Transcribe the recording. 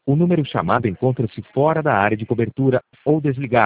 O número chamado encontra-se fora da área de cobertura ou desligado.